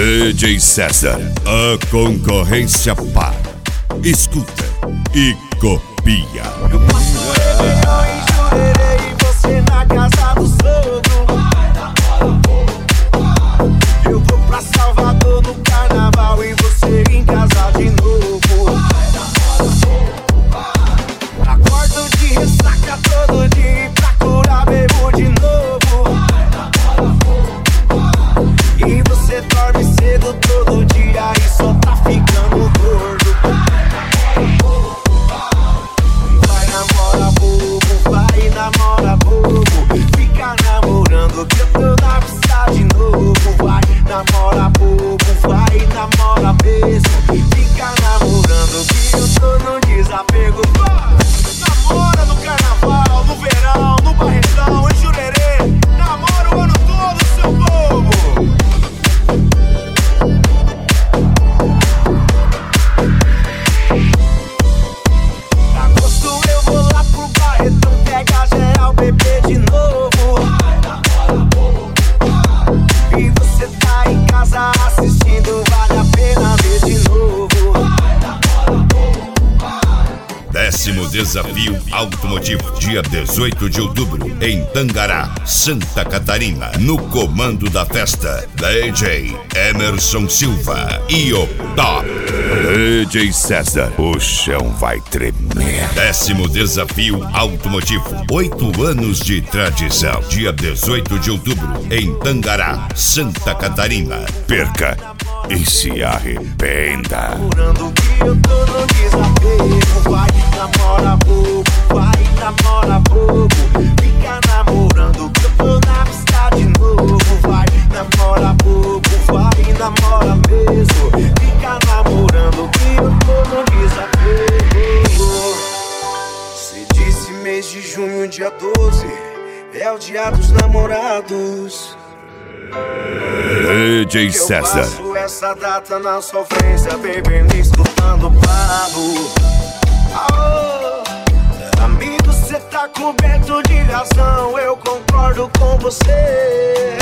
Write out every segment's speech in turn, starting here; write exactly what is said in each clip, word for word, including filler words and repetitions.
D J César, a concorrência para. Escuta e copia. Eu passo Réveillon em Jurerê e você na casa do sogro. Eu vou pra Salvador no carnaval e você em casa de novo. Acordo de ressaca todo dia e pra curar bebo de novo. E você dorme cedo todo dia e só tá ficando gordo. Vai namora bobo, vai namora bobo. Fica namorando que eu tô na pista de novo. Vai namora bobo, vai namora mesmo. Fica namorando que eu tô no desapego. Vai, namora no carnaval, no verão, no barretão, em Jurerê. Namora o ano todo, seu bobo. Agosto eu vou lá pro Barretão, pega geral, beber de novo. E você tá em casa assistindo, vale a pena ver de novo. Décimo Desafio Automotivo, dia dezoito de outubro, em Tangará, Santa Catarina. No comando da festa, D J Emerson Silva e o Top D J César. O chão vai tremer. Décimo Desafio Automotivo, oito anos de tradição. Dia dezoito de outubro, em Tangará, Santa Catarina. Perca e se arrependa. Namorando que eu tô no desapego. Vai, namora bobo, vai, namora bobo. Fica namorando que eu tô na pista de novo. Vai, namora bobo, vai, namora mesmo. Fica namorando que eu tô no desapego. Cê disse mês de junho, dia doze, é o dia dos namorados. D J César. Eu passo essa data na sofrência, bebendo, escutando Pablo. Oh, amigo, cê tá coberto de razão, eu concordo com você.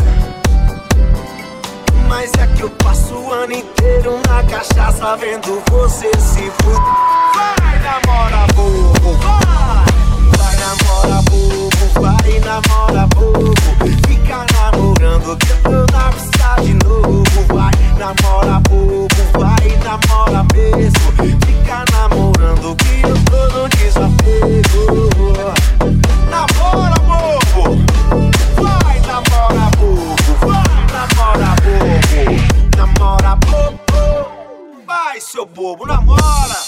Mas é que eu passo o ano inteiro na cachaça vendo você se fuder. Vai, namora bobo, vai. Vai, namora bobo, vai, namora bobo. Fica namorando que eu tô na pista de novo. Vai, namora bobo, vai, namora mesmo. Fica namorando que eu tô no desapego. Namora bobo, vai, namora bobo, vai, namora bobo. Namora bobo, vai, seu bobo, namora.